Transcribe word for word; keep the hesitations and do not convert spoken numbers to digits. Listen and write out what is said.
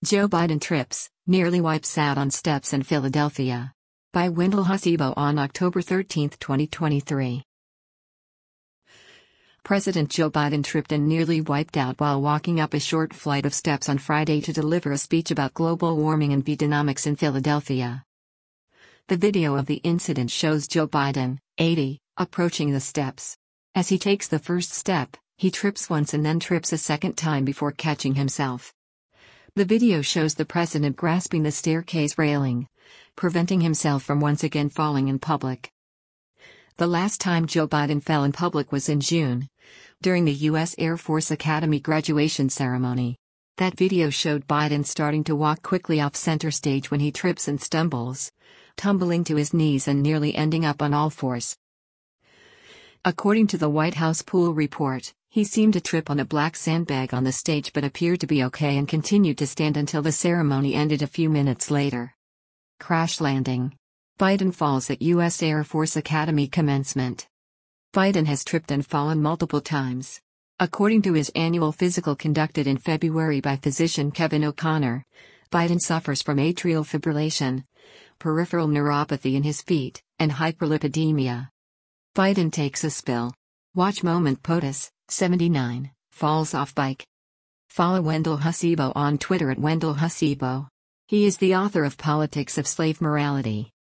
Joe Biden trips, nearly wipes out on steps in Philadelphia. By Wendell Husibo on October thirteenth, twenty twenty-three. President Joe Biden tripped and nearly wiped out while walking up a short flight of steps on Friday to deliver a speech about global warming and Bidenomics in Philadelphia. The video of the incident shows Joe Biden, eighty, approaching the steps. As he takes the first step, he trips once and then trips a second time before catching himself. The video shows the president grasping the staircase railing, preventing himself from once again falling in public. The last time Joe Biden fell in public was in June, during the U S Air Force Academy graduation ceremony. That video showed Biden starting to walk quickly off center stage when he trips and stumbles, tumbling to his knees and nearly ending up on all fours. According to the White House Pool report, he seemed to trip on a black sandbag on the stage but appeared to be okay and continued to stand until the ceremony ended a few minutes later. Crash landing. Biden falls at U S Air Force Academy commencement. Biden has tripped and fallen multiple times. According to his annual physical conducted in February by physician Kevin O'Connor, Biden suffers from atrial fibrillation, peripheral neuropathy in his feet, and hyperlipidemia. Biden takes a spill. Watch moment POTUS, seventy-nine, falls off bike. Follow Wendell Husibo on Twitter at Wendell Husibo. He is the author of Politics of Slave Morality.